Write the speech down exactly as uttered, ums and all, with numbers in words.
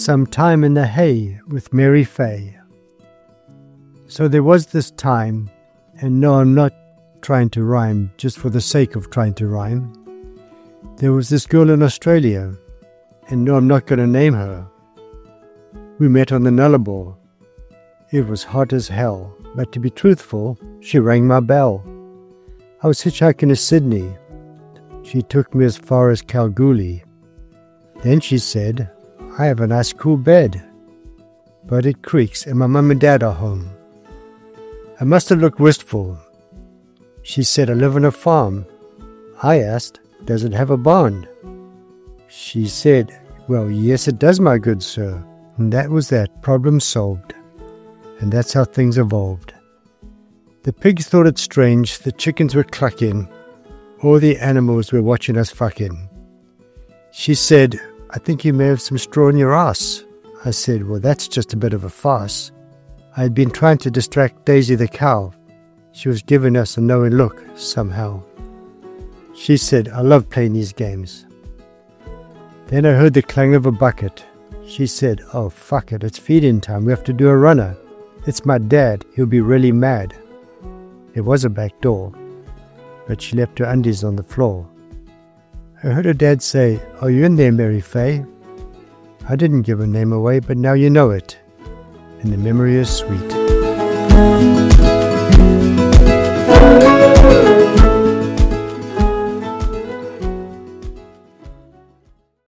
Some Time in the Hay with Mary Fay. So there was this time, and no, I'm not trying to rhyme just for the sake of trying to rhyme. There was this girl in Australia, and no, I'm not going to name her. We met on the Nullarbor. It was hot as hell, but to be truthful, she rang my bell. I was hitchhiking to Sydney. She took me as far as Kalgoorlie. Then she said, I have a nice cool bed, but it creaks and my mum and dad are home. I must have looked wistful. She said, I live on a farm. I asked, does it have a barn? She said, well, yes, it does, my good sir. And that was that, problem solved. And that's how things evolved. The pigs thought it strange, the chickens were clucking, all the animals were watching us fucking. She said, I think you may have some straw in your ass. I said, well, that's just a bit of a farce. I had been trying to distract Daisy the cow. She was giving us a knowing look, somehow. She said, I love playing these games. Then I heard the clang of a bucket. She said, oh, fuck it, it's feeding time, we have to do a runner. It's my dad, he'll be really mad. There was a back door, but she left her undies on the floor. I heard her dad say, are you in there, Mary Fay? I didn't give her name away, but now you know it, and the memory is sweet.